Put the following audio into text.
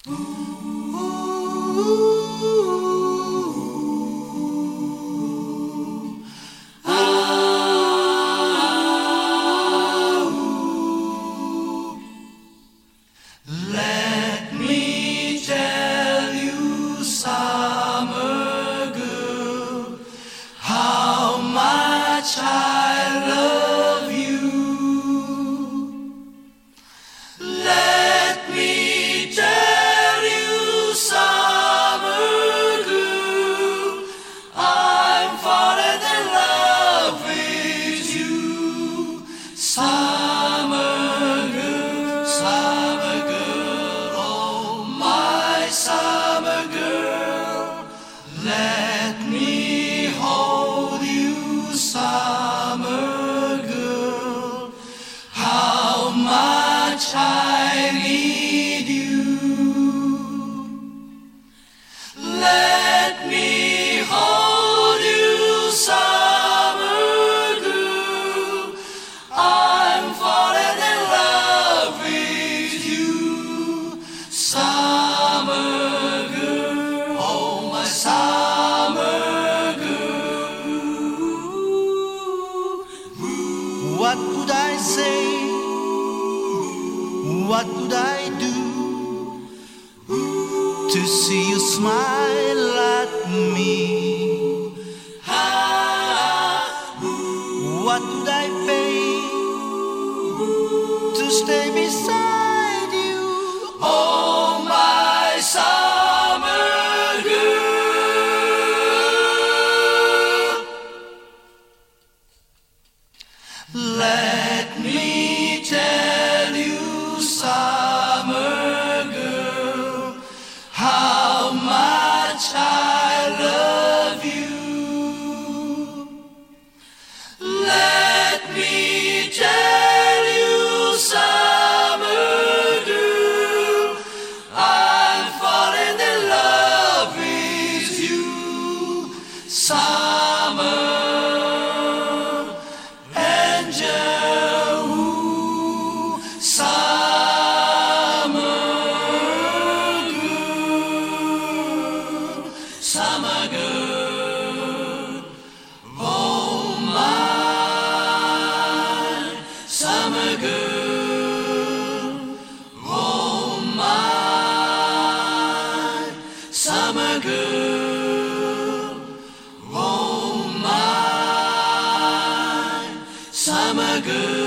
Let me tell you, summer girl, how much I love you. Let me tell you, summer girl, I'm falling in love with you. Summer girl, summer girl, oh my summer girl, let me hold you, summer girl, how much I need you. Let me hold you, summer girl, I'm falling in love with you. Summer girl, oh my summer girl. What could I say? What could I do to see you smile at me? What could I pay to stay beside you? Oh, my summer girl. Let me tell you, summer girl, how much I love you. Let me tell you, summer girl, I'm falling in love with you. Summer angel, ooh, summer girl, summer girl, oh my summer girl, oh my summer girl, oh my summer girl.